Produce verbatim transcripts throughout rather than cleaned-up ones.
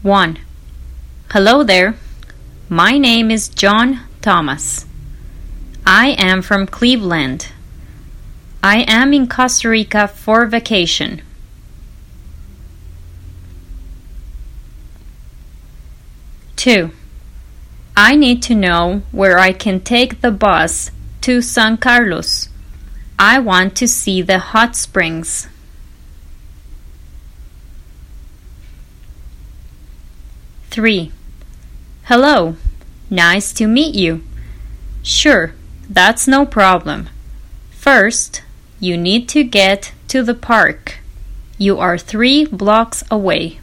one. Hello there. My name is John Thomas. I am from Cleveland. I am in Costa Rica for vacation. two. I need to know where I can take the bus to San Carlos. I want to see the hot springs. three. Hello. Nice to meet you. Sure, that's no problem. First, you need to get to the park. You are three blocks away.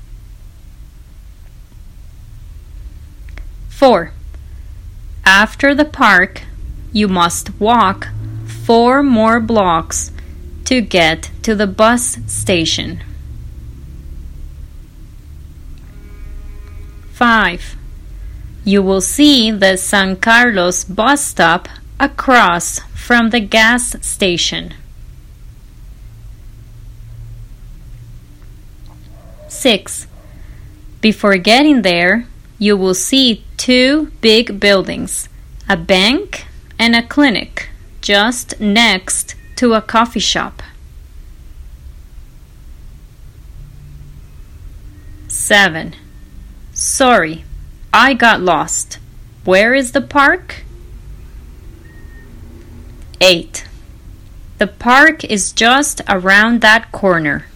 four. After the park, you must walk four more blocks to get to the bus station. five. You will see the San Carlos bus stop across from the gas station. six. Before getting there, you will see two big buildings, a bank and a clinic, just next to a coffee shop. seven. Sorry, I got lost. Where is the park? eight. The park is just around that corner.